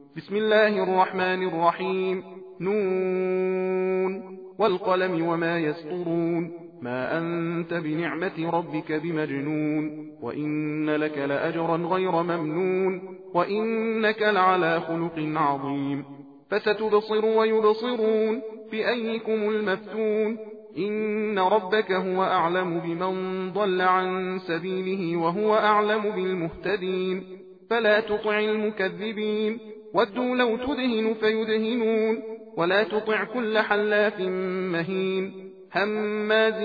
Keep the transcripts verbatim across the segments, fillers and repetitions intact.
بسم الله الرحمن الرحيم. نون والقلم وما يسطرون ما أنت بنعمة ربك بمجنون وإن لك لأجرا غير ممنون وإنك لعلى خلق عظيم فستبصر ويبصرون بأيكم المفتون إن ربك هو أعلم بمن ضل عن سبيله وهو أعلم بالمهتدين فلا تطع المكذبين ودوا لو تدهن فيدهنون ولا تطع كل حلاف مهين هماز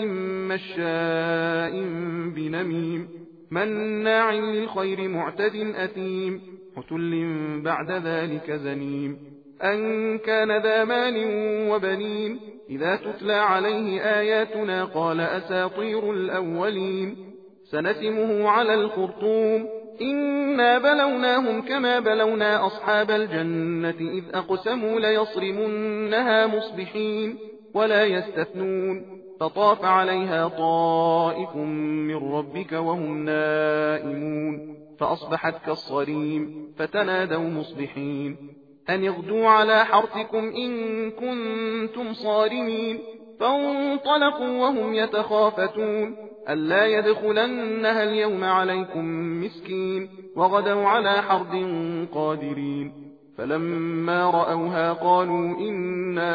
مشاء بنميم مناع للخير معتد أثيم عتل بعد ذلك زنيم أن كان ذا مال وبنين إذا تتلى عليه آياتنا قال أساطير الأولين سنسمه على الخرطوم إنا بلوناهم كما بلونا أصحاب الجنة إذ أقسموا ليصرمنها مصبحين ولا يستثنون فطاف عليها طائف من ربك وهم نائمون فأصبحت كالصريم فتنادوا مصبحين أن اغدوا على حرثكم إن كنتم صارمين فانطلقوا وهم يتخافتون ألا يدخلنها اليوم عليكم مسكين وغدوا على حرد قادرين فلما رأوها قالوا إنا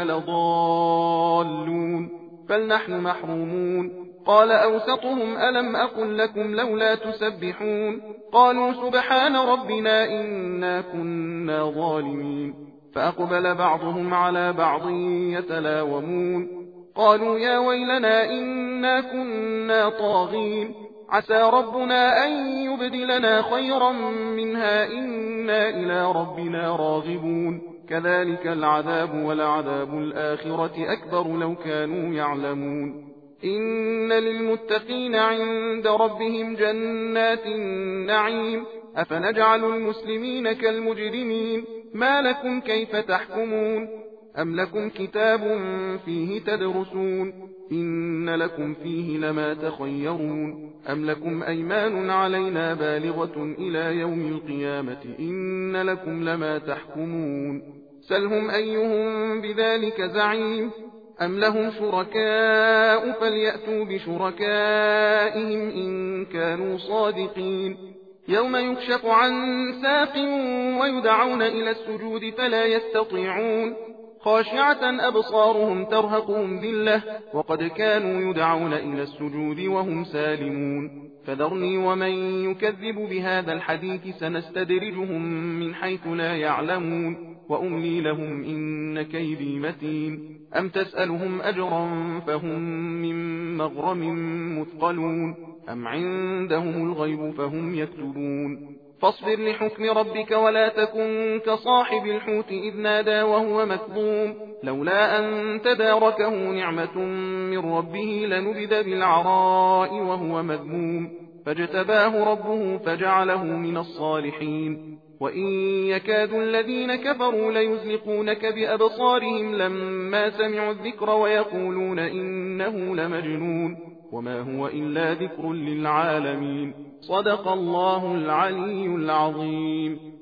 لضالون بل نحن محرومون قال أوسطهم ألم أقل لكم لولا تسبحون قالوا سبحان ربنا إنا كنا ظالمين فأقبل بعضهم على بعض يتلاومون قالوا يا ويلنا إنا كنا طاغين عسى ربنا أن يبدلنا خيرا منها إنا إلى ربنا راغبون كذلك العذاب ولعذاب الآخرة أكبر لو كانوا يعلمون إن للمتقين عند ربهم جنات النعيم أفنجعل المسلمين كالمجرمين ما لكم كيف تحكمون أم لكم كتاب فيه تدرسون إن لكم فيه لما تخيرون أم لكم أيمان علينا بالغة إلى يوم القيامة إن لكم لما تحكمون سلهم أيهم بذلك زعيم أم لهم شركاء فليأتوا بشركائهم إن كانوا صادقين يوم يكشف عن ساق ويدعون إلى السجود فلا يستطيعون خاشعة أبصارهم ترهقهم ذلة وقد كانوا يدعون إلى السجود وهم سالمون فذرني ومن يكذب بهذا الحديث سنستدرجهم من حيث لا يعلمون وأملي لهم إن كيدي متين أم تسألهم أجرا فهم من مغرم مثقلون أم عندهم الغيب فهم يكتبون فاصبر لحكم ربك ولا تكن كصاحب الحوت إذ نادى وهو مكظوم لولا أن تداركه نعمة من ربه لنبذ بالعراء وهو مذموم فاجتباه ربه فجعله من الصالحين وإن يكاد الذين كفروا ليزلقونك بأبصارهم لما سمعوا الذكر ويقولون إنه لمجنون وما هو إلا ذكر للعالمين صدق الله العلي العظيم.